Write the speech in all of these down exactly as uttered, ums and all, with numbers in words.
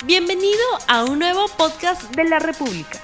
Bienvenido a un nuevo podcast de La República.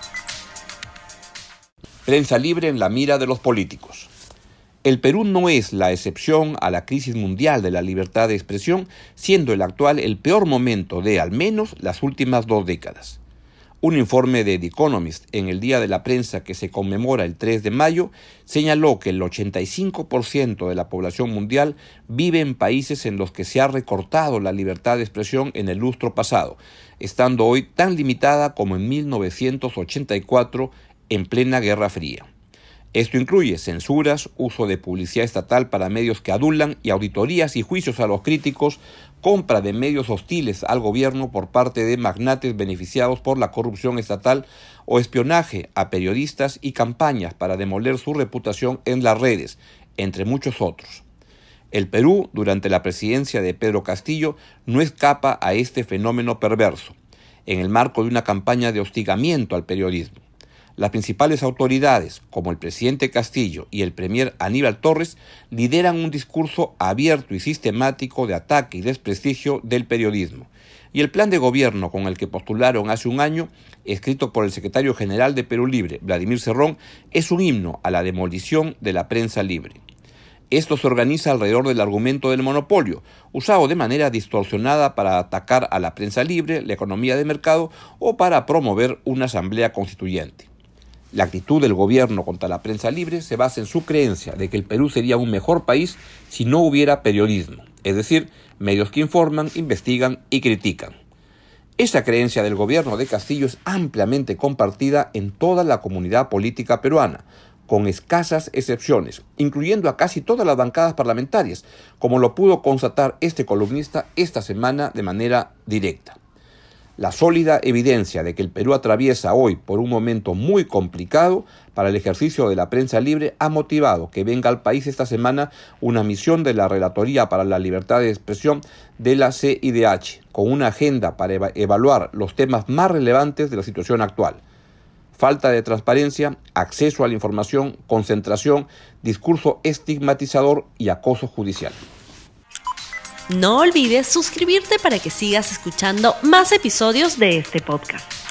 Prensa libre en la mira de los políticos. El Perú no es la excepción a la crisis mundial de la libertad de expresión, siendo el actual el peor momento de, al menos, las últimas dos décadas. Un informe de The Economist en el Día de la Prensa que se conmemora el tres de mayo señaló que el ochenta y cinco por ciento de la población mundial vive en países en los que se ha recortado la libertad de expresión en el lustro pasado, estando hoy tan limitada como en mil novecientos ochenta y cuatro en plena Guerra Fría. Esto incluye censuras, uso de publicidad estatal para medios que adulan y auditorías y juicios a los críticos, compra de medios hostiles al gobierno por parte de magnates beneficiados por la corrupción estatal o espionaje a periodistas y campañas para demoler su reputación en las redes, entre muchos otros. El Perú, durante la presidencia de Pedro Castillo, no escapa a este fenómeno perverso, en el marco de una campaña de hostigamiento al periodismo. Las principales autoridades, como el presidente Castillo y el premier Aníbal Torres, lideran un discurso abierto y sistemático de ataque y desprestigio del periodismo. Y el plan de gobierno con el que postularon hace un año, escrito por el secretario general de Perú Libre, Vladimir Cerrón, es un himno a la demolición de la prensa libre. Esto se organiza alrededor del argumento del monopolio, usado de manera distorsionada para atacar a la prensa libre, la economía de mercado o para promover una asamblea constituyente. La actitud del gobierno contra la prensa libre se basa en su creencia de que el Perú sería un mejor país si no hubiera periodismo, es decir, medios que informan, investigan y critican. Esa creencia del gobierno de Castillo es ampliamente compartida en toda la comunidad política peruana, con escasas excepciones, incluyendo a casi todas las bancadas parlamentarias, como lo pudo constatar este columnista esta semana de manera directa. La sólida evidencia de que el Perú atraviesa hoy por un momento muy complicado para el ejercicio de la prensa libre ha motivado que venga al país esta semana una misión de la Relatoría para la Libertad de Expresión de la C I D H, con una agenda para eva- evaluar los temas más relevantes de la situación actual. Falta de transparencia, acceso a la información, concentración, discurso estigmatizador y acoso judicial. No olvides suscribirte para que sigas escuchando más episodios de este podcast.